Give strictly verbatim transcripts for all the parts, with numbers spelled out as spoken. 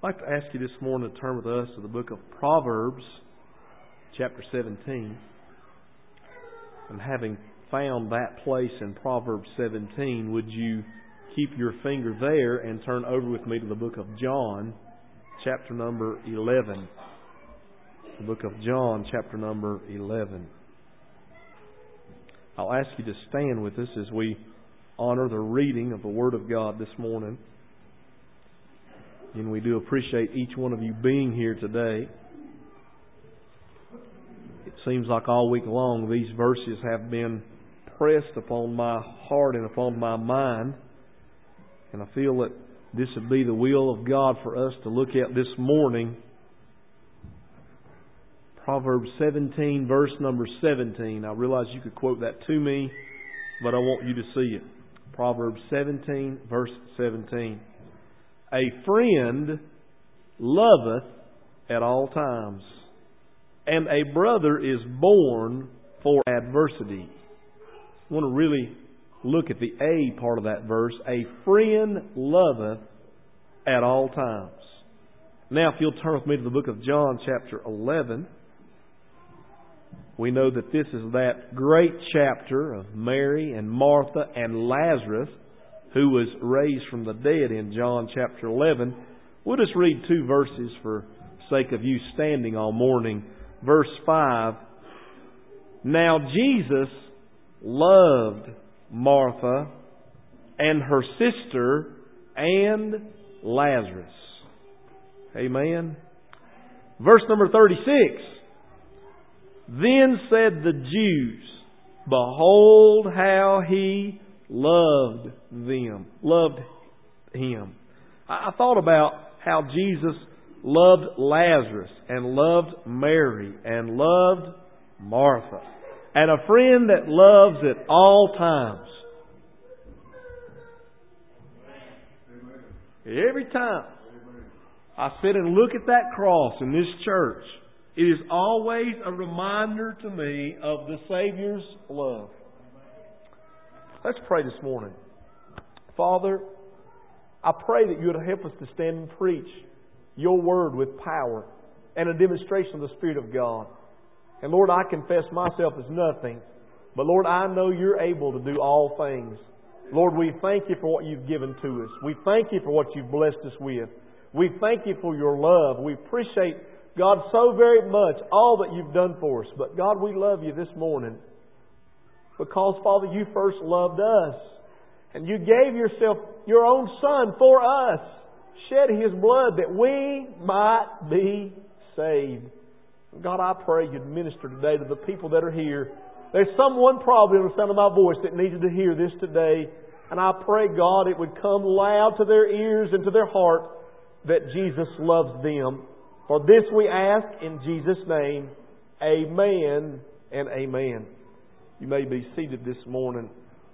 I'd like to ask you this morning to turn with us to the book of Proverbs, chapter seventeen. And having found that place in Proverbs seventeen, would you keep your finger there and turn over with me to the book of John, chapter number eleven. The book of John, chapter number eleven. I'll ask you to stand with us as we honor the reading of the Word of God this morning. And we do appreciate each one of you being here today. It seems like all week long these verses have been pressed upon my heart and upon my mind. And I feel that this would be the will of God for us to look at this morning. Proverbs seventeen, verse number seventeen. I realize you could quote that to me, but I want you to see it. Proverbs seventeen, verse seventeen. A friend loveth at all times, and a brother is born for adversity. I want to really look at the A part of that verse. A friend loveth at all times. Now, if you'll turn with me to the book of John, chapter eleven. We know that this is that great chapter of Mary and Martha and Lazarus, who was raised from the dead in John chapter eleven. We'll just read two verses for sake of you standing all morning. Verse five. Now Jesus loved Martha and her sister and Lazarus. Amen. Verse number thirty-six. Then said the Jews, behold how he loved them, loved him. I thought about how Jesus loved Lazarus and loved Mary and loved Martha. And a friend that loves at all times. Every time I sit and look at that cross in this church, it is always a reminder to me of the Savior's love. Let's pray this morning. Father, I pray that you would help us to stand and preach your word with power and a demonstration of the Spirit of God. And Lord, I confess myself as nothing, but Lord, I know you're able to do all things. Lord, we thank you for what you've given to us. We thank you for what you've blessed us with. We thank you for your love. We appreciate, God, so very much all that you've done for us. But God, we love you this morning because, Father, you first loved us. And you gave yourself, your own Son for us. Shed His blood that we might be saved. God, I pray you'd minister today to the people that are here. There's someone probably on the sound of my voice that needed to hear this today. And I pray, God, it would come loud to their ears and to their heart that Jesus loves them. For this we ask in Jesus' name. Amen and amen. You may be seated this morning.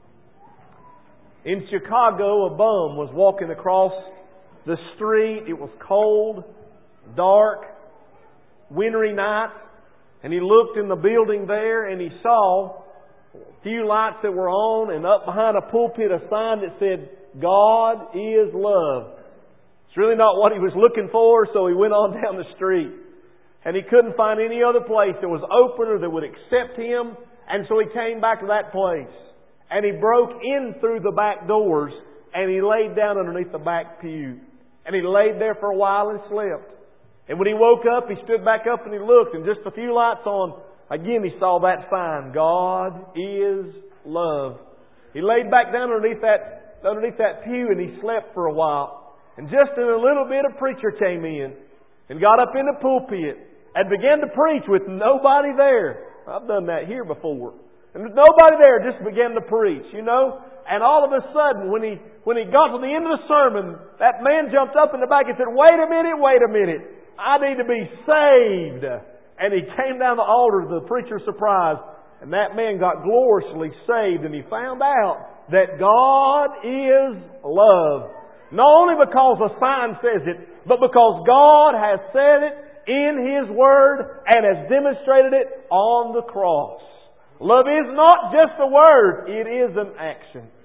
In Chicago, a bum was walking across the street. It was cold, dark, wintry night. And he looked in the building there and he saw a few lights that were on, and up behind a pulpit a sign that said, God is love. It's really not what he was looking for, so he went on down the street. And he couldn't find any other place that was open or that would accept him. And so he came back to that place. And he broke in through the back doors and he laid down underneath the back pew. And he laid there for a while and slept. And when he woke up, he stood back up and he looked, and just a few lights on, again he saw that sign, God is love. He laid back down underneath that, underneath that pew and he slept for a while. And just in a little bit, a preacher came in and got up in the pulpit and began to preach with nobody there. I've done that here before. And nobody there, just began to preach, you know. And all of a sudden, when he when he got to the end of the sermon, that man jumped up in the back and said, wait a minute, wait a minute. I need to be saved. And he came down the altar to the preacher's surprise. And that man got gloriously saved. And he found out that God is love. Not only because a sign says it, but because God has said it in His Word and has demonstrated it on the cross. Love is not just a word, it is an action.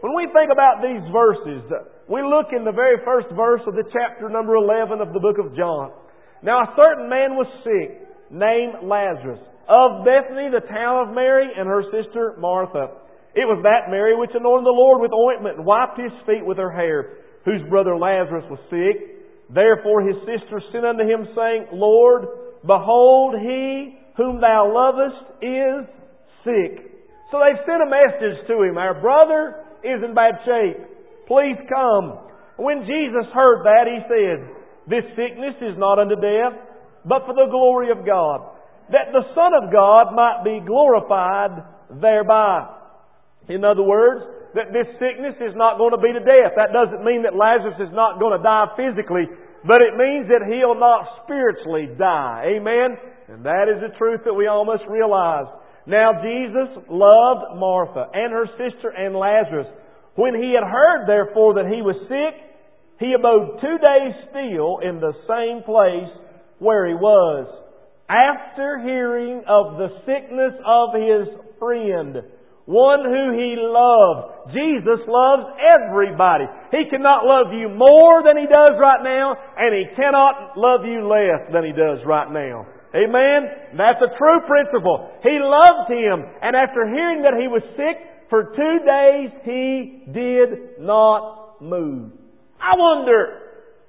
when we think about these verses, we look in the very first verse of the chapter number eleven of the book of John. Now a certain man was sick, named Lazarus, of Bethany, the town of Mary, and her sister Martha. It was that Mary which anointed the Lord with ointment and wiped His feet with her hair, whose brother Lazarus was sick. Therefore his sister sent unto Him, saying, Lord, behold, he whom Thou lovest is sick. So they've sent a message to Him. Our brother is in bad shape. Please come. When Jesus heard that, He said, This sickness is not unto death, but for the glory of God, that the Son of God might be glorified thereby. In other words, that this sickness is not going to be to death. That doesn't mean that Lazarus is not going to die physically, but it means that he'll not spiritually die. Amen? And that is the truth that we all must realize. Now Jesus loved Martha and her sister and Lazarus. When He had heard, therefore, that he was sick, He abode two days still in the same place where He was, after hearing of the sickness of His friend, one who He loved. Jesus loves everybody. He cannot love you more than He does right now, and He cannot love you less than He does right now. Amen? That's a true principle. He loved him, and after hearing that he was sick, for two days He did not move. I wonder,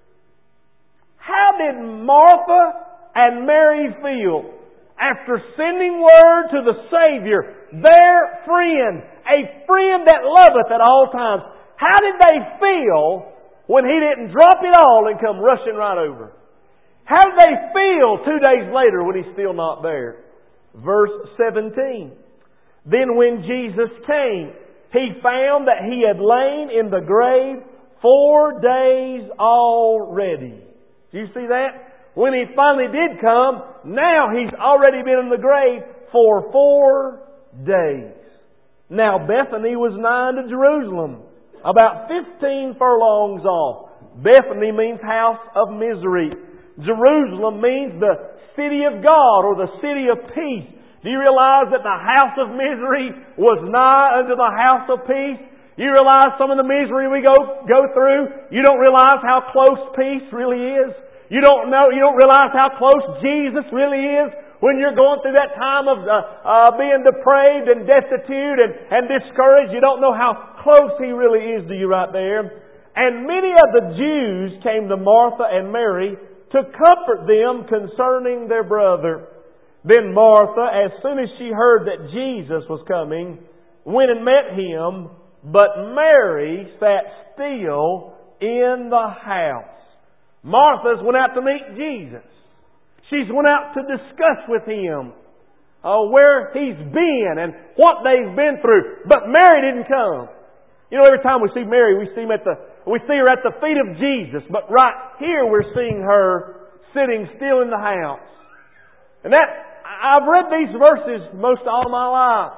how did Martha and Mary feel after sending word to the Savior, their friend, a friend that loveth at all times? How did they feel when He didn't drop it all and come rushing right over? How did they feel two days later when He's still not there? Verse seventeen. Then when Jesus came, He found that He had lain in the grave four days already. Do you see that? When He finally did come, now He's already been in the grave for four days. Now Bethany was nigh unto Jerusalem, about fifteen furlongs off. Bethany means house of misery. Jerusalem means the city of God, or the city of peace. Do you realize that the house of misery was nigh unto the house of peace? You realize some of the misery we go go through? You don't realize how close peace really is? You don't know, you don't realize how close Jesus really is when you're going through that time of uh, uh, being depraved and destitute and, and discouraged. You don't know how close He really is to you right there. And many of the Jews came to Martha and Mary to comfort them concerning their brother. Then Martha, as soon as she heard that Jesus was coming, went and met Him, but Mary sat still in the house. Martha's went out to meet Jesus. She's went out to discuss with Him uh, where He's been and what they've been through. But Mary didn't come. You know, every time we see Mary, we see him at the we see her at the feet of Jesus. But right here, we're seeing her sitting still in the house. And that I've read these verses most all my life,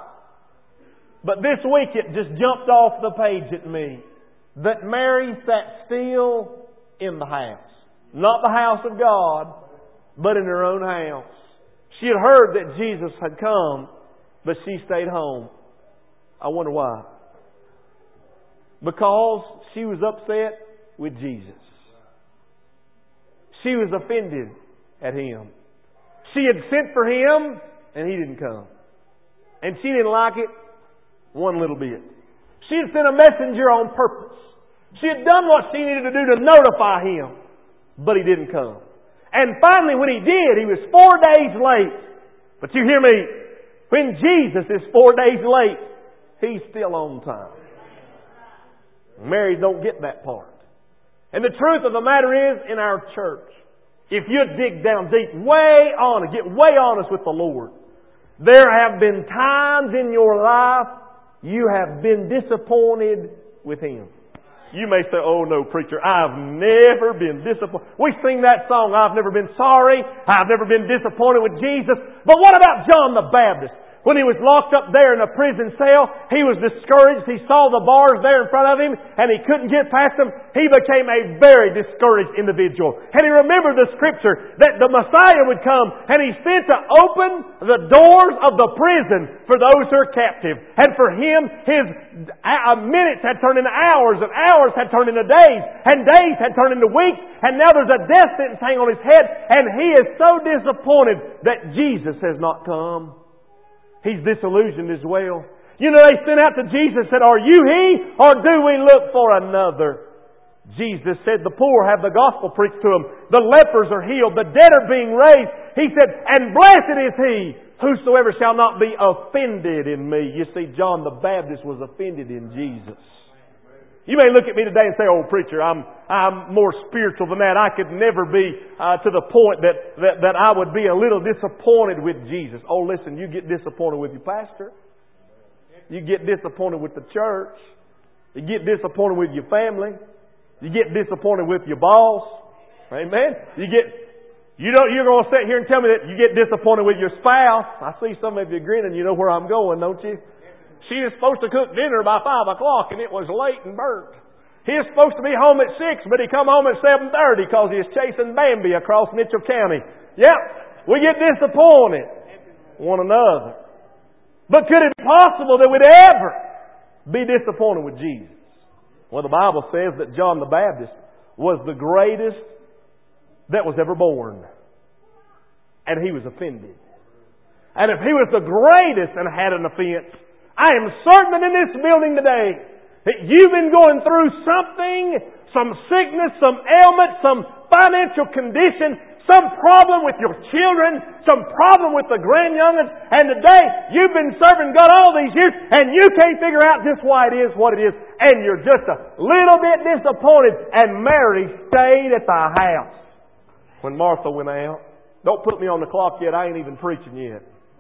but this week it just jumped off the page at me that Mary sat still in the house, not the house of God, but in her own house. She had heard that Jesus had come, but she stayed home. I wonder why. Because she was upset with Jesus. She was offended at Him. She had sent for Him, and He didn't come. And she didn't like it one little bit. She had sent a messenger on purpose. She had done what she needed to do to notify Him, but He didn't come. And finally, when He did, He was four days late. But you hear me, when Jesus is four days late, He's still on time. Marys don't get that part. And the truth of the matter is, in our church, if you dig down deep, way honest, get way honest with the Lord, there have been times in your life you have been disappointed with Him. You may say, oh no, preacher, I've never been disappointed. We sing that song, I've never been sorry, I've never been disappointed with Jesus. But what about John the Baptist? When he was locked up there in a prison cell, he was discouraged. He saw the bars there in front of him and he couldn't get past them. He became a very discouraged individual. And he remembered the scripture that the Messiah would come and He's sent to open the doors of the prison for those who are captive. And for him, his minutes had turned into hours and hours had turned into days and days had turned into weeks. And now there's a death sentence hanging on his head and he is so disappointed that Jesus has not come. He's disillusioned as well. You know, they sent out to Jesus and said, "Are you He, or do we look for another?" Jesus said, "The poor have the gospel preached to them. The lepers are healed. The dead are being raised." He said, "And blessed is he whosoever shall not be offended in me." You see, John the Baptist was offended in Jesus. You may look at me today and say, "Oh, preacher, I'm I'm more spiritual than that. I could never be uh, to the point that, that, that I would be a little disappointed with Jesus." Oh, listen, you get disappointed with your pastor. You get disappointed with the church. You get disappointed with your family. You get disappointed with your boss. Amen. You get you don't you're going to sit here and tell me that you get disappointed with your spouse. I see some of you grinning. You know where I'm going, don't you? She is supposed to cook dinner by five o'clock and it was late and burnt. He is supposed to be home at six, but he come home at seven thirty because he is chasing Bambi across Mitchell County. Yep, we get disappointed one another. But could it be possible that we'd ever be disappointed with Jesus? Well, the Bible says that John the Baptist was the greatest that was ever born. And he was offended. And if he was the greatest and had an offense, I am certain that in this building today that you've been going through something, some sickness, some ailment, some financial condition, some problem with your children, some problem with the grand-youngins, and today you've been serving God all these years and you can't figure out just why it is what it is, and you're just a little bit disappointed. And Mary stayed at the house when Martha went out. Don't put me on the clock yet, I ain't even preaching yet.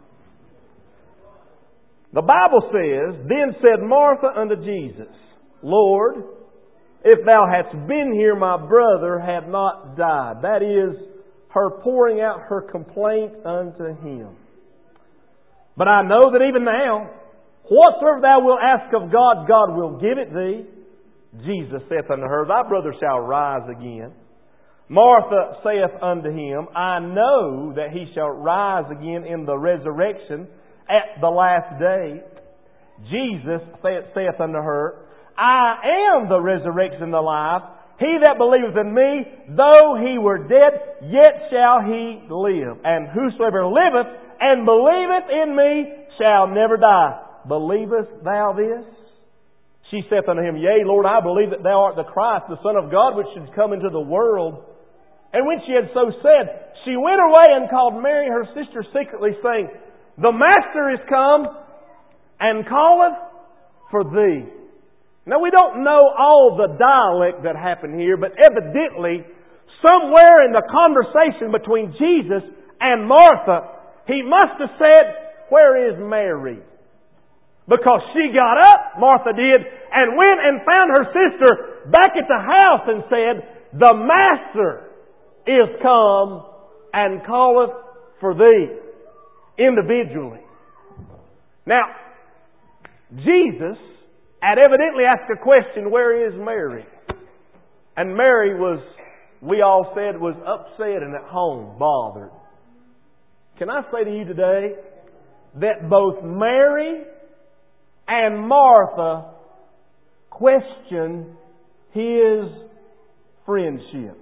The Bible says, "Then said Martha unto Jesus, Lord, if thou hadst been here, my brother had not died." That is, her pouring out her complaint unto Him. "But I know that even now, whatsoever thou wilt ask of God, God will give it thee." Jesus saith unto her, "Thy brother shall rise again." Martha saith unto Him, "I know that he shall rise again in the resurrection at the last day." Jesus saith unto her, "I am the resurrection and the life. He that believeth in me, though he were dead, yet shall he live. And whosoever liveth and believeth in me shall never die. Believest thou this?" She saith unto Him, "Yea, Lord, I believe that thou art the Christ, the Son of God, which should come into the world." And when she had so said, she went away and called Mary her sister secretly, saying, "The Master is come and calleth for thee." Now we don't know all the dialect that happened here, but evidently somewhere in the conversation between Jesus and Martha, He must have said, "Where is Mary?" Because she got up, Martha did, and went and found her sister back at the house and said, "The Master is come and calleth for thee," individually. Now, Jesus had evidently asked a question, "Where is Mary?" And Mary was, we all said, was upset and at home, bothered. Can I say to you today that both Mary and Martha questioned His friendship?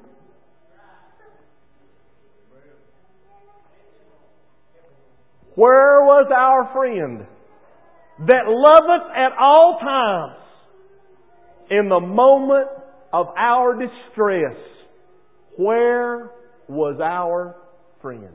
Where was our friend that loveth at all times in the moment of our distress? Where was our friend?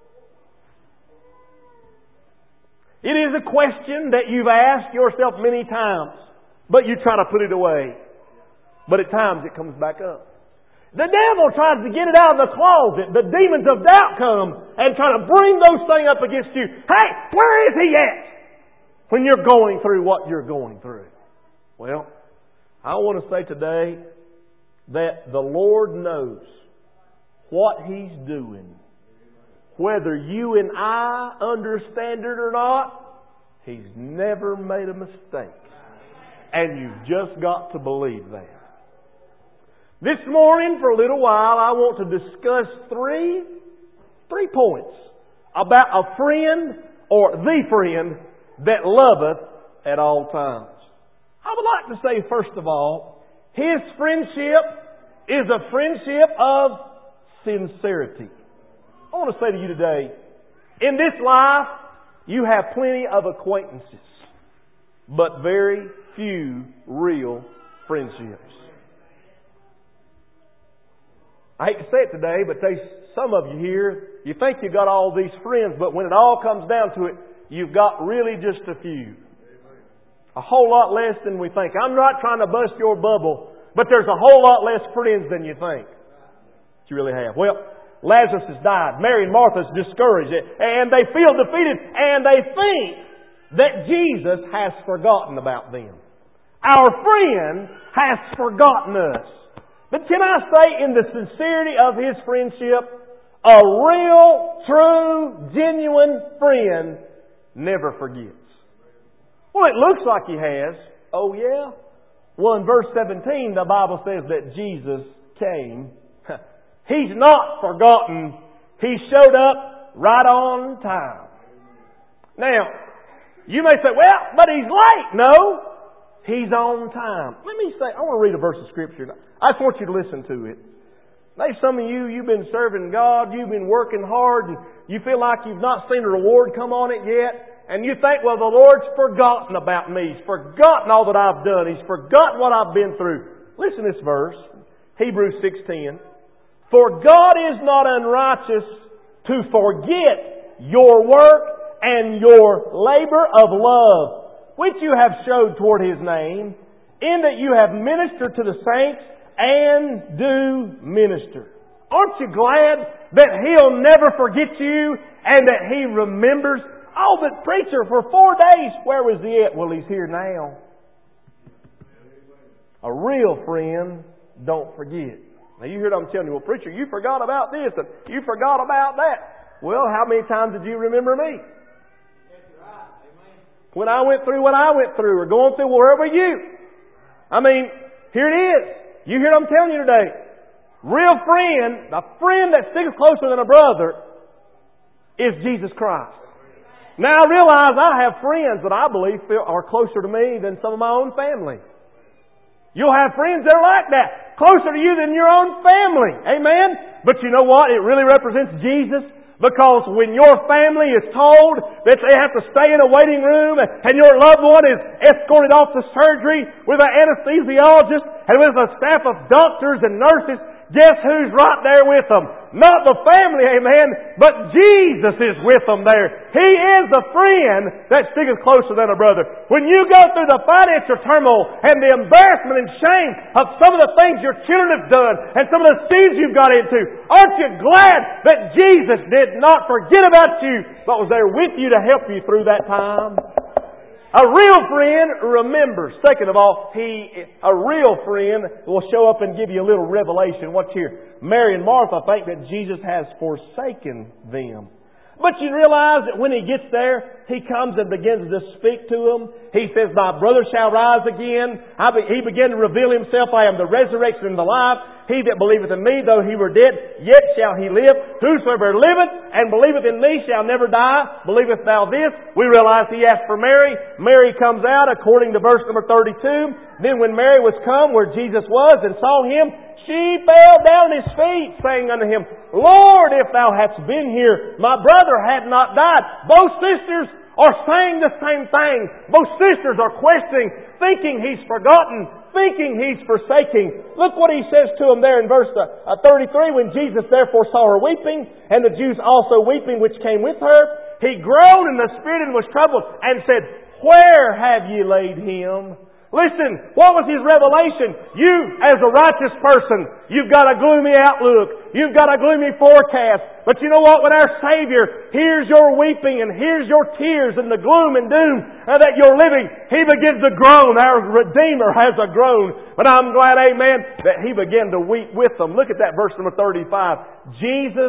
It is a question that you've asked yourself many times, but you try to put it away. But at times it comes back up. The devil tries to get it out of the closet. The demons of doubt come and try to bring those things up against you. Hey, where is he at? When you're going through what you're going through. Well, I want to say today that the Lord knows what He's doing. Whether you and I understand it or not, He's never made a mistake. And you've just got to believe that. This morning, for a little while, I want to discuss three, three points about a friend or the friend that loveth at all times. I would like to say, first of all, his friendship is a friendship of sincerity. I want to say to you today, in this life, you have plenty of acquaintances, but very few real friendships. I hate to say it today, but there's some of you here, you think you've got all these friends, but when it all comes down to it, you've got really just a few. A whole lot less than we think. I'm not trying to bust your bubble, but there's a whole lot less friends than you think. That you really have. Well, Lazarus has died. Mary and Martha's discouraged. And they feel defeated. And they think that Jesus has forgotten about them. Our friend has forgotten us. But can I say, in the sincerity of his friendship, a real, true, genuine friend never forgets. Well, it looks like he has. Oh, yeah? Well, in verse seventeen, the Bible says that Jesus came. He's not forgotten. He showed up right on time. Now, you may say, well, but he's late. No, he's on time. Let me say, I want to read a verse of Scripture. I just want you to listen to it. Maybe some of you, you've been serving God, you've been working hard, and you feel like you've not seen a reward come on it yet. And you think, well, the Lord's forgotten about me. He's forgotten all that I've done. He's forgotten what I've been through. Listen to this verse, Hebrews six ten. For God is not unrighteous to forget your work and your labor of love, which you have showed toward His name, in that you have ministered to the saints and do minister. Aren't you glad that He'll never forget you and that He remembers? Oh, but preacher, for four days, where was He at? Well, He's here now. A real friend don't forget. Now you hear what I'm telling you. Well, preacher, you forgot about this and you forgot about that. Well, how many times did you remember me? When I went through what I went through or going through wherever you. I mean, here it is. You hear what I'm telling you today. Real friend, a friend that sticks closer than a brother, is Jesus Christ. Now I realize I have friends that I believe feel are closer to me than some of my own family. You'll have friends that are like that, closer to you than your own family. Amen? But you know what? It really represents Jesus. Because when your family is told that they have to stay in a waiting room and your loved one is escorted off to surgery with an anesthesiologist and with a staff of doctors and nurses, guess who's right there with them? Not the family, amen, but Jesus is with them there. He is the friend that sticketh closer than a brother. When you go through the financial turmoil and the embarrassment and shame of some of the things your children have done and some of the sins you've got into, aren't you glad that Jesus did not forget about you, but was there with you to help you through that time? A real friend remembers. Second of all, he, a real friend will show up and give you a little revelation. Watch here. Mary and Martha think that Jesus has forsaken them. But you realize that when He gets there, He comes and begins to speak to them. He says, my brother shall rise again. I be, he began to reveal Himself. I am the resurrection and the life. He that believeth in me, though he were dead, yet shall he live. Whosoever liveth and believeth in me shall never die. Believest thou this? We realize he asked for Mary. Mary comes out according to verse number thirty-two. Then when Mary was come where Jesus was and saw Him, she fell down at His feet, saying unto Him, Lord, if Thou hadst been here, my brother had not died. Both sisters are saying the same thing. Both sisters are questioning, thinking He's forgotten, thinking He's forsaking. Look what He says to them there in verse thirty-three. When Jesus therefore saw her weeping, and the Jews also weeping which came with her, He groaned in the spirit and was troubled, and said, Where have ye laid Him? Listen, what was His revelation? You, as a righteous person, you've got a gloomy outlook. You've got a gloomy forecast. But you know what? When our Savior hears your weeping and hears your tears and the gloom and doom that you're living, He begins to groan. Our Redeemer has a groan. But I'm glad, amen, that He began to weep with them. Look at that verse number thirty-five. Jesus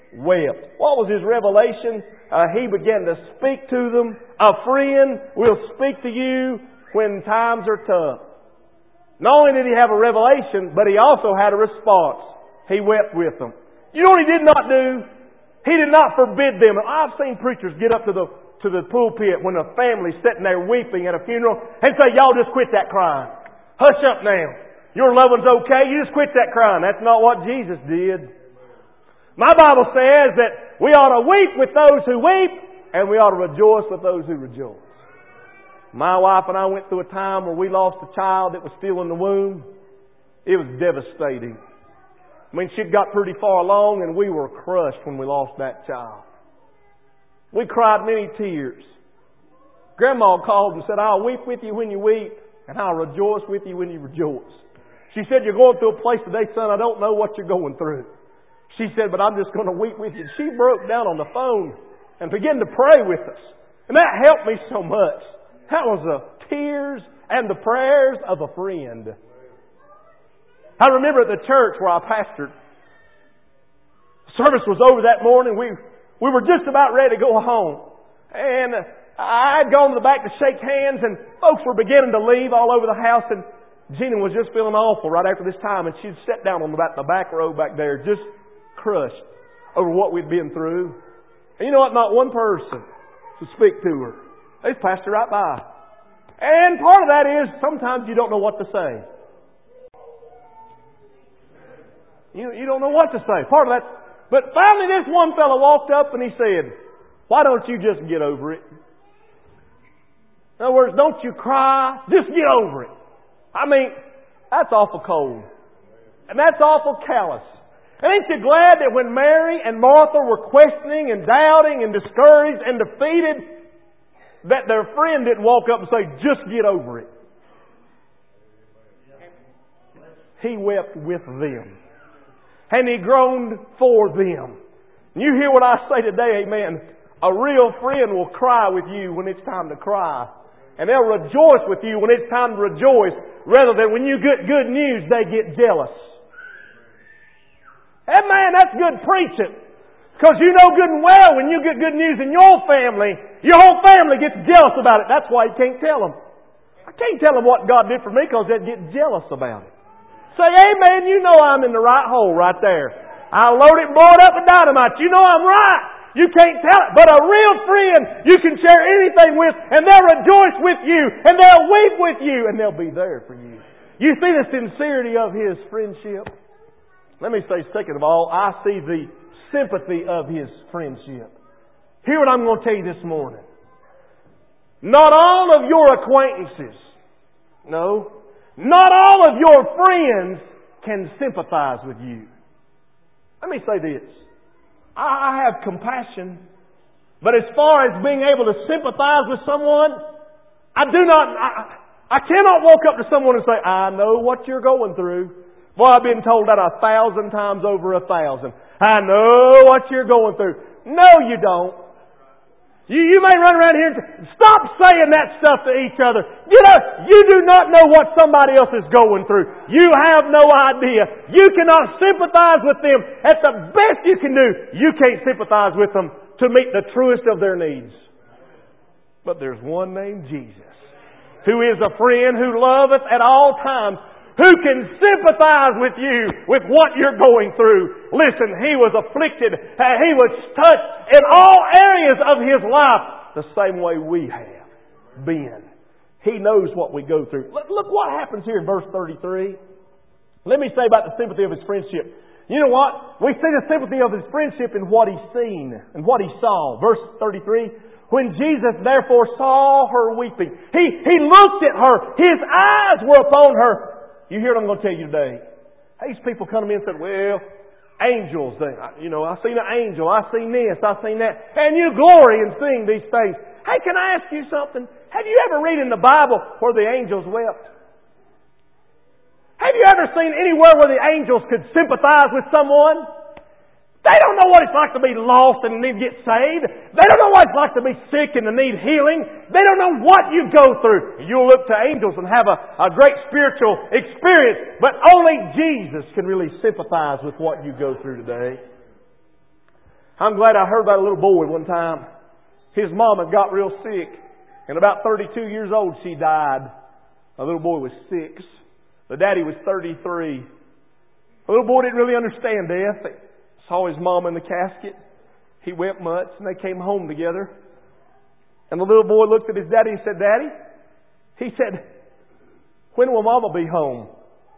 wept. What was his revelation? Uh, he began to speak to them. A friend will speak to you when times are tough. Not only did he have a revelation, but he also had a response. He wept with them. You know what he did not do? He did not forbid them. I've seen preachers get up to the to the pulpit when a family's sitting there weeping at a funeral and say, y'all just quit that crying. Hush up now. Your loved one's okay. You just quit that crying. That's not what Jesus did. My Bible says that we ought to weep with those who weep and we ought to rejoice with those who rejoice. My wife and I went through a time where we lost a child that was still in the womb. It was devastating. I mean, she'd got pretty far along and we were crushed when we lost that child. We cried many tears. Grandma called and said, I'll weep with you when you weep and I'll rejoice with you when you rejoice. She said, you're going through a place today, son, I don't know what you're going through. She said, but I'm just going to weep with you. She broke down on the phone and began to pray with us. And that helped me so much. That was the tears and the prayers of a friend. I remember at the church where I pastored, service was over that morning. We we were just about ready to go home. And I had gone to the back to shake hands and folks were beginning to leave all over the house and Gina was just feeling awful right after this time and she'd sat down on the back, the back row back there just crushed over what we'd been through. And you know what? Not one person to speak to her. They just passed her right by. And part of that is sometimes you don't know what to say. You, you don't know what to say. Part of that. But finally this one fellow walked up and he said, why don't you just get over it? In other words, don't you cry. Just get over it. I mean, that's awful cold. And that's awful callous. And ain't you glad that when Mary and Martha were questioning and doubting and discouraged and defeated, that their friend didn't walk up and say, just get over it. He wept with them. And he groaned for them. And you hear what I say today, amen. A real friend will cry with you when it's time to cry. And they'll rejoice with you when it's time to rejoice, rather than when you get good news, they get jealous. Hey man, that's good preaching. Because you know good and well when you get good news in your family, your whole family gets jealous about it. That's why you can't tell them. I can't tell them what God did for me because they'd get jealous about it. Say, hey man, you know I'm in the right hole right there. I load it and blow it up with dynamite. You know I'm right. You can't tell it. But a real friend you can share anything with and they'll rejoice with you and they'll weep with you and they'll be there for you. You see the sincerity of his friendship? Let me say, second of all, I see the sympathy of his friendship. Hear what I'm going to tell you this morning. Not all of your acquaintances, no, not all of your friends can sympathize with you. Let me say this. I have compassion, but as far as being able to sympathize with someone, I do not, I, I cannot walk up to someone and say, I know what you're going through. Boy, I've been told that a thousand times over a thousand. I know what you're going through. No, you don't. You, you may run around here and say, stop saying that stuff to each other. You know, you do not know what somebody else is going through. You have no idea. You cannot sympathize with them. At the best you can do, you can't sympathize with them to meet the truest of their needs. But there's one named Jesus, who is a friend who loveth at all times, who can sympathize with you with what you're going through. Listen, he was afflicted. He was touched in all areas of his life the same way we have been. He knows what we go through. Look, look what happens here in verse thirty-three. Let me say about the sympathy of his friendship. You know what? We see the sympathy of his friendship in what he's seen and what he saw. Verse thirty-three. When Jesus therefore saw her weeping, he, he looked at her. His eyes were upon her. You hear what I'm going to tell you today? These people come to me and said, well, angels, they, you know, I seen an angel, I seen this, I seen that. And you glory in seeing these things. Hey, can I ask you something? Have you ever read in the Bible where the angels wept? Have you ever seen anywhere where the angels could sympathize with someone? They don't know what it's like to be lost and need to get saved. They don't know what it's like to be sick and to need healing. They don't know what you go through. You'll look to angels and have a, a great spiritual experience, but only Jesus can really sympathize with what you go through today. I'm glad I heard about a little boy one time. His mama got real sick. And about thirty-two years old, she died. The little boy was six. The daddy was thirty-three. The little boy didn't really understand death. He saw his mama in the casket. He wept much, and they came home together. And the little boy looked at his daddy and said, Daddy, he said, when will Mama be home?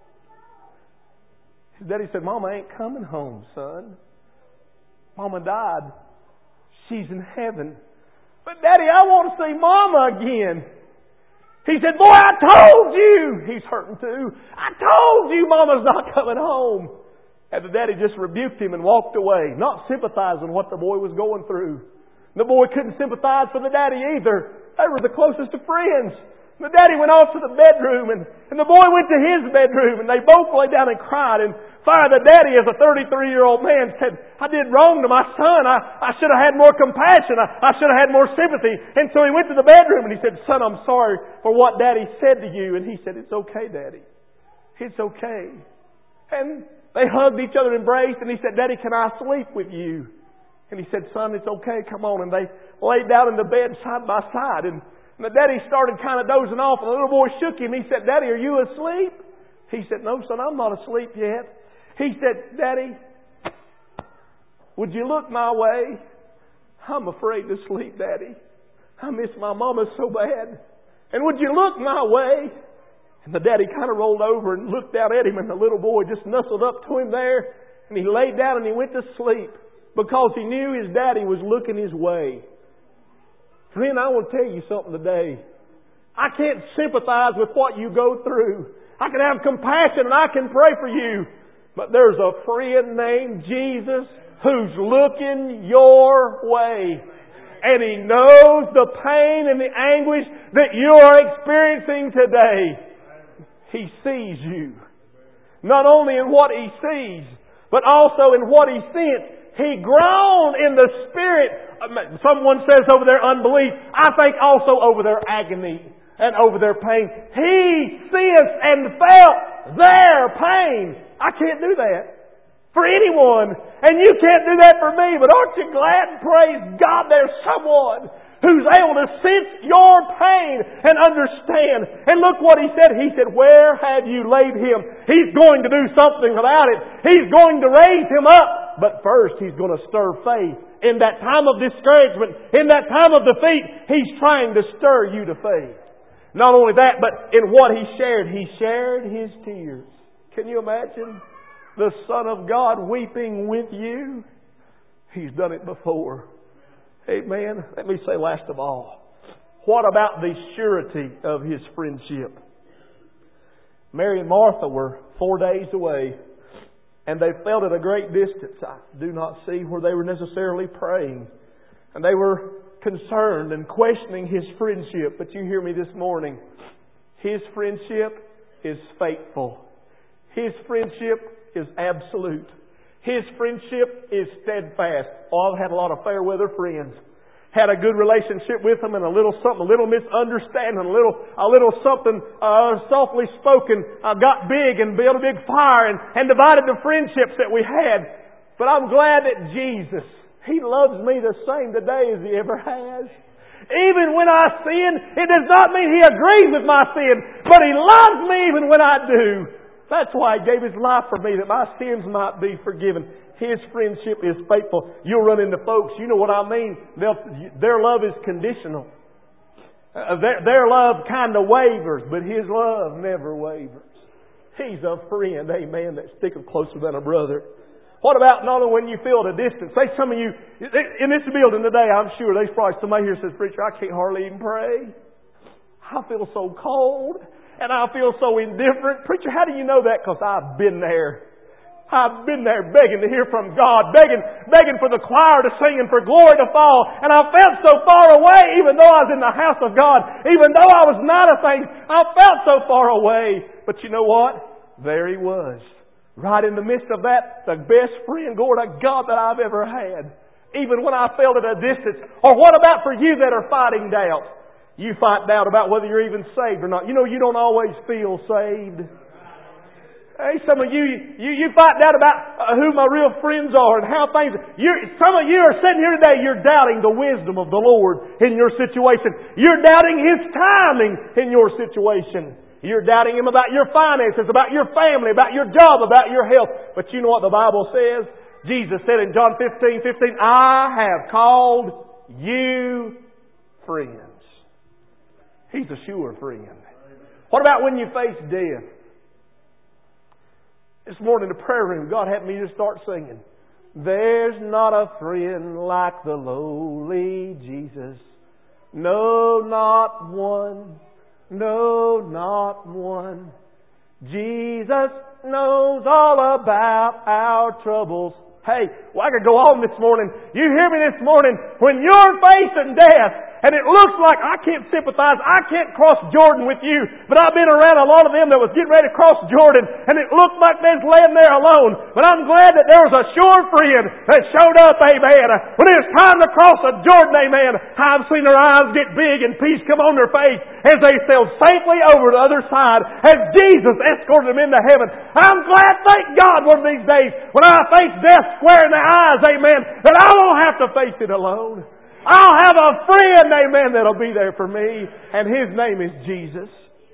His daddy said, Mama ain't coming home, son. Mama died. She's in heaven. But Daddy, I want to see Mama again. He said, boy, I told you. He's hurting too. I told you Mama's not coming home. And the daddy just rebuked him and walked away, not sympathizing with what the boy was going through. The boy couldn't sympathize for the daddy either. They were the closest of friends. The daddy went off to the bedroom, and, and the boy went to his bedroom, and they both lay down and cried. And finally the daddy, as a thirty-three-year-old man, said, I did wrong to my son. I, I should have had more compassion. I, I should have had more sympathy. And so he went to the bedroom, and he said, Son, I'm sorry for what Daddy said to you. And he said, It's okay, Daddy. It's okay. And they hugged each other, embraced, and he said, Daddy, can I sleep with you? And he said, Son, it's okay, come on. And they laid down in the bed side by side. And the daddy started kind of dozing off, and the little boy shook him. He said, Daddy, are you asleep? He said, No, son, I'm not asleep yet. He said, Daddy, would you look my way? I'm afraid to sleep, Daddy. I miss my mama so bad. And would you look my way? And the daddy kind of rolled over and looked out at him, and the little boy just nestled up to him there, and he laid down and he went to sleep because he knew his daddy was looking his way. Friend, I want to tell you something today. I can't sympathize with what you go through. I can have compassion and I can pray for you. But there's a friend named Jesus who's looking your way. And He knows the pain and the anguish that you are experiencing today. He sees you. Not only in what He sees, but also in what He sensed. He groaned in the Spirit. Someone says over their unbelief. I think also over their agony and over their pain. He sensed and felt their pain. I can't do that for anyone. And you can't do that for me. But aren't you glad and praise God there's someone who's able to sense your pain and understand. And look what He said. He said, where have you laid him? He's going to do something about it. He's going to raise him up. But first, He's going to stir faith. In that time of discouragement, in that time of defeat, He's trying to stir you to faith. Not only that, but in what He shared, He shared His tears. Can you imagine the Son of God weeping with you? He's done it before. Amen. Let me say last of all, what about the surety of His friendship? Mary and Martha were four days away. And they felt at a great distance. I do not see where they were necessarily praying. And they were concerned and questioning His friendship. But you hear me this morning. His friendship is faithful. His friendship is absolute. His friendship is steadfast. Oh, I've had a lot of fair weather friends. Had a good relationship with them, and a little something, a little misunderstanding, a little, a little something uh, softly spoken uh, got big and built a big fire and, and divided the friendships that we had. But I'm glad that Jesus, He loves me the same today as He ever has. Even when I sin, it does not mean He agrees with my sin, but He loves me even when I do. That's why He gave His life for me, that my sins might be forgiven. His friendship is faithful. You'll run into folks, you know what I mean. They'll, their love is conditional. Uh, their, their love kind of wavers, but His love never wavers. He's a friend, amen, that's sticking closer than a brother. What about not only when you feel at a distance? Say some of you, in this building today, I'm sure there's probably somebody here who says, Preacher, I can't hardly even pray. I feel so cold, and I feel so indifferent. Preacher, how do you know that? Because I've been there. I've been there begging to hear from God, begging, begging for the choir to sing and for glory to fall. And I felt so far away, even though I was in the house of God, even though I was not a thing, I felt so far away. But you know what? There He was. Right in the midst of that, the best friend, glory to God, that I've ever had. Even when I felt at a distance. Or what about for you that are fighting doubt? You fight doubt about whether you're even saved or not. You know, you don't always feel saved. Hey, some of you, you, you find out about uh, who my real friends are and how things... You're, some of you are sitting here today, you're doubting the wisdom of the Lord in your situation. You're doubting His timing in your situation. You're doubting Him about your finances, about your family, about your job, about your health. But you know what the Bible says? Jesus said in John fifteen fifteen, I have called you friends. He's a sure friend. What about when you face death? This morning in the prayer room, God had me to start singing. There's not a friend like the lowly Jesus. No, not one. No, not one. Jesus knows all about our troubles. Hey, well, I could go on this morning. You hear me this morning? When you're facing death, and it looks like I can't sympathize, I can't cross Jordan with you, but I've been around a lot of them that was getting ready to cross Jordan, and it looked like they was laying there alone. But I'm glad that there was a sure friend that showed up, amen. When it was time to cross the Jordan, amen, I've seen their eyes get big and peace come on their face as they sailed safely over to the other side as Jesus escorted them into heaven. I'm glad, thank God, one of these days when I face death square in the eyes, amen, that I won't have to face it alone. I'll have a friend, amen, that'll be there for me, and His name is Jesus.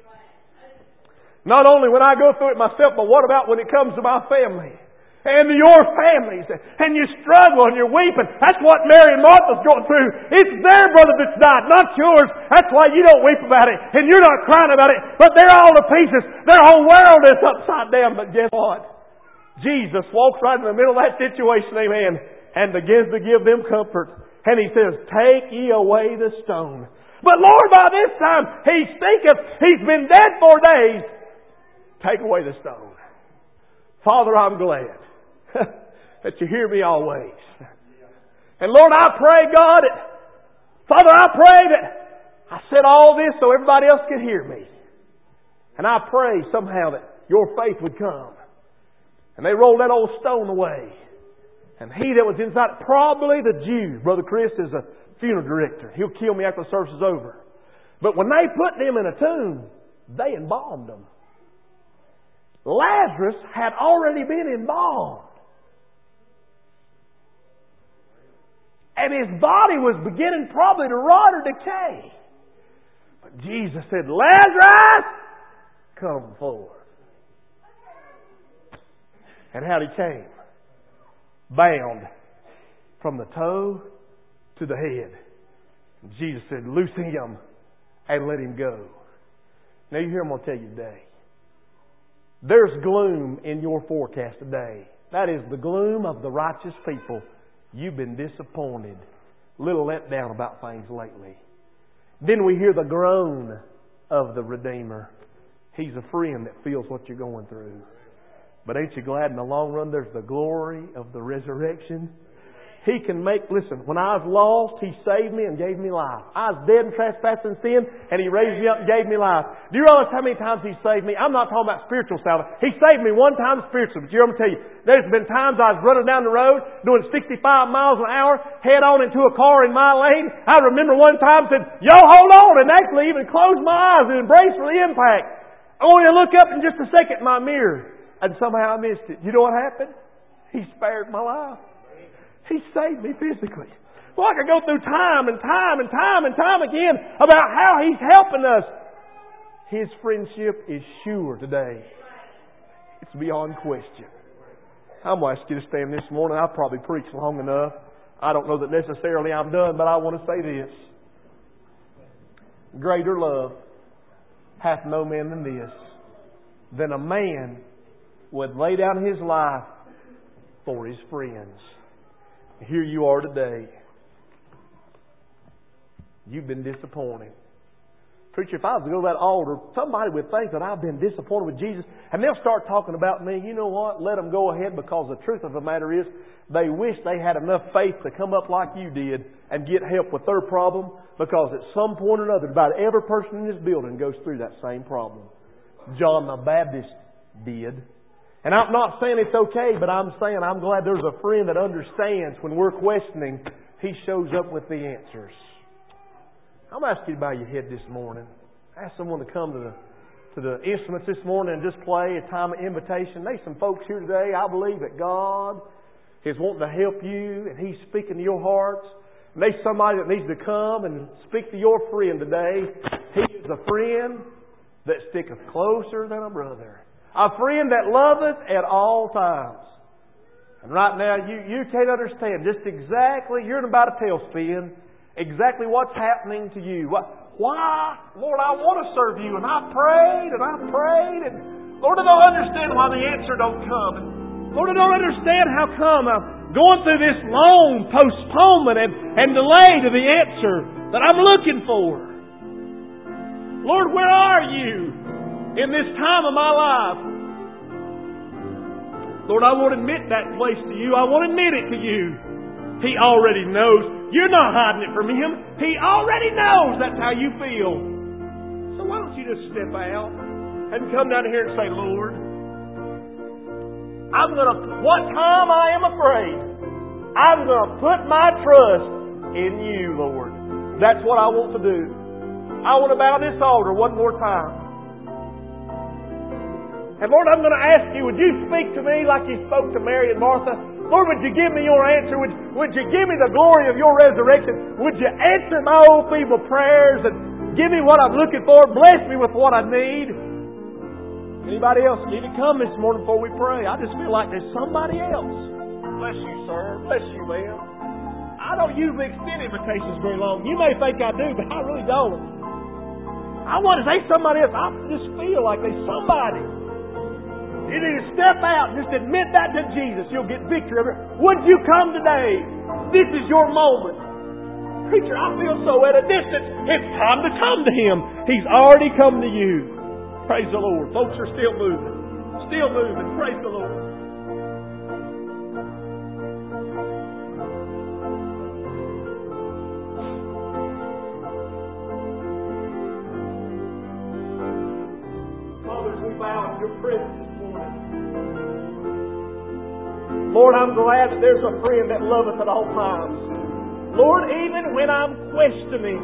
Not only when I go through it myself, but what about when it comes to my family and to your families, and you struggle and you're weeping? That's what Mary and Martha's going through. It's their brother that's died, not yours. That's why you don't weep about it, and you're not crying about it, but they're all to pieces. Their whole world is upside down, but guess what? Jesus walks right in the middle of that situation, amen, and begins to give them comfort. And He says, take ye away the stone. But Lord, by this time, He stinketh. He's been dead four days. Take away the stone. Father, I'm glad that You hear me always. And Lord, I pray, God, that, Father, I pray that I said all this so everybody else could hear me. And I pray somehow that Your faith would come. And they rolled that old stone away. And he that was inside, probably the Jew, Brother Chris is a funeral director. He'll kill me after the service is over. But when they put them in a tomb, they embalmed them. Lazarus had already been embalmed. And his body was beginning probably to rot or decay. But Jesus said, Lazarus, come forth. And how he came? Bound from the toe to the head. And Jesus said, loose him and let him go. Now you hear what I'm going to tell you today. There's gloom in your forecast today. That is the gloom of the righteous people. You've been disappointed, little let down about things lately. Then we hear the groan of the Redeemer. He's a friend that feels what you're going through. But ain't you glad in the long run there's the glory of the resurrection? He can make, listen, when I was lost, He saved me and gave me life. I was dead in trespass and sin, and He raised me up and gave me life. Do you realize how many times He saved me? I'm not talking about spiritual salvation. He saved me one time spiritually, but you know what I'm going to tell you, there's been times I was running down the road, doing sixty-five miles an hour, head on into a car in my lane. I remember one time said, yo, hold on, and actually even closed my eyes and embraced for the impact. I want you to look up in just a second in my mirror, and somehow I missed it. You know what happened? He spared my life. He saved me physically. Well, I could go through time and time and time and time again about how He's helping us. His friendship is sure today. It's beyond question. I'm going to ask you to stand this morning. I've probably preached long enough. I don't know that necessarily I'm done, but I want to say this. Greater love hath no man than this, than a man would lay down his life for his friends. Here you are today. You've been disappointed. Preacher, if I was to go to that altar, somebody would think that I've been disappointed with Jesus, and they'll start talking about me. You know what? Let them go ahead, because the truth of the matter is they wish they had enough faith to come up like you did and get help with their problem, because at some point or another, about every person in this building goes through that same problem. John the Baptist did. And I'm not saying it's okay, but I'm saying I'm glad there's a friend that understands when we're questioning. He shows up with the answers. I'm asking you to bow your head this morning. Ask someone to come to the to the instruments this morning and just play a time of invitation. There's some folks here today, I believe that God is wanting to help you and He's speaking to your hearts. And there's somebody that needs to come and speak to your friend today. He is a friend that sticketh closer than a brother. A friend that loveth at all times. And right now, you, you can't understand just exactly, you're in about a tailspin, exactly what's happening to you. Why? Lord, I want to serve you. And I prayed and I prayed. And Lord, I don't understand why the answer don't come. And Lord, I don't understand how come I'm going through this long postponement and, and delay to the answer that I'm looking for. Lord, where are you in this time of my life? Lord, I want to admit that place to you. I want to admit it to you. He already knows. You're not hiding it from Him. He already knows that's how you feel. So why don't you just step out and come down here and say, Lord, I'm going to, what time I am afraid, I'm going to put my trust in you, Lord. That's what I want to do. I want to bow this altar one more time. And Lord, I'm going to ask you, would you speak to me like you spoke to Mary and Martha? Lord, would you give me your answer? Would, would you give me the glory of your resurrection? Would you answer my old feeble prayers and give me what I'm looking for? Bless me with what I need. Anybody else need to come this morning before we pray? I just feel like there's somebody else. Bless you, sir. Bless you, ma'am. I don't usually extend invitations very long. You may think I do, but I really don't. I want to say somebody else. I just feel like there's somebody. You need to step out and just admit that to Jesus. You'll get victory. Would you come today? This is your moment. Preacher, I feel so at a distance. It's time to come to Him. He's already come to you. Praise the Lord. Folks are still moving. Still moving. Praise the Lord. Father, as we bow in your presence, Lord, I'm glad that there's a friend that loveth at all times. Lord, even when I'm questioning,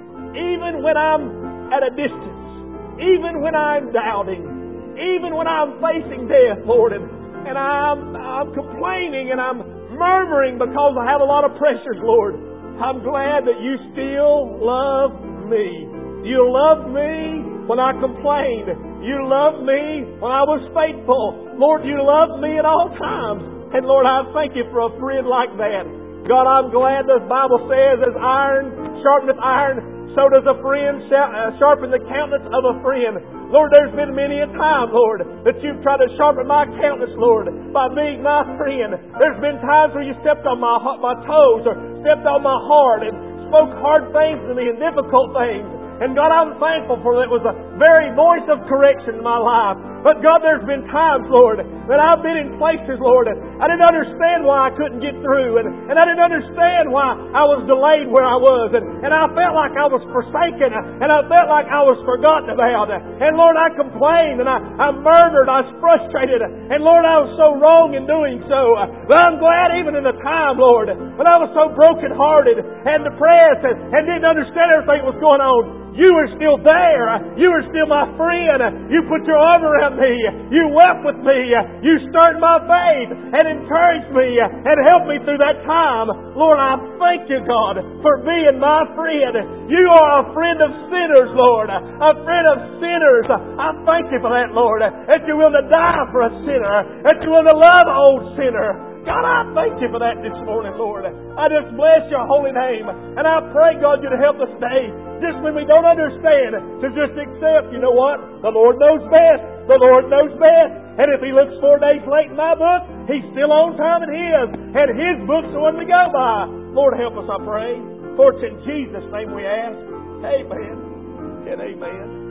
even when I'm at a distance, even when I'm doubting, even when I'm facing death, Lord, and, and I'm, I'm complaining and I'm murmuring because I have a lot of pressures, Lord, I'm glad that you still love me. You love me when I complained. You loved me when I was faithful. Lord, you loved me at all times. And Lord, I thank you for a friend like that. God, I'm glad the Bible says, as iron sharpeneth iron, so does a friend sharpen the countenance of a friend. Lord, there's been many a time, Lord, that you've tried to sharpen my countenance, Lord, by being my friend. There's been times where you stepped on my, my toes or stepped on my heart and spoke hard things to me and difficult things. And God, I'm thankful for that. It was a very voice of correction in my life. But God, there's been times, Lord, that I've been in places, Lord, and I didn't understand why I couldn't get through. And, and I didn't understand why I was delayed where I was. And, and I felt like I was forsaken. And I felt like I was forgotten about. And Lord, I complained and I, I murmured. I was frustrated. And Lord, I was so wrong in doing so. But I'm glad even in the time, Lord, when I was so brokenhearted and depressed and, and didn't understand everything that was going on, you were still there. You were still my friend. You put your arm around me. You wept with me. You stirred my faith and encouraged me and helped me through that time. Lord, I thank you, God, for being my friend. You are a friend of sinners, Lord. A friend of sinners. I thank you for that, Lord. That you're willing to die for a sinner. That you're willing to love an old sinner. God, I thank you for that this morning, Lord. I just bless your holy name. And I pray, God, you to help us today. Just when we don't understand, to just accept, you know what? The Lord knows best. The Lord knows best. And if He looks four days late in my book, He's still on time in His. And His book's the one to go by. Lord, help us, I pray. For it's in Jesus' name we ask. Amen and amen.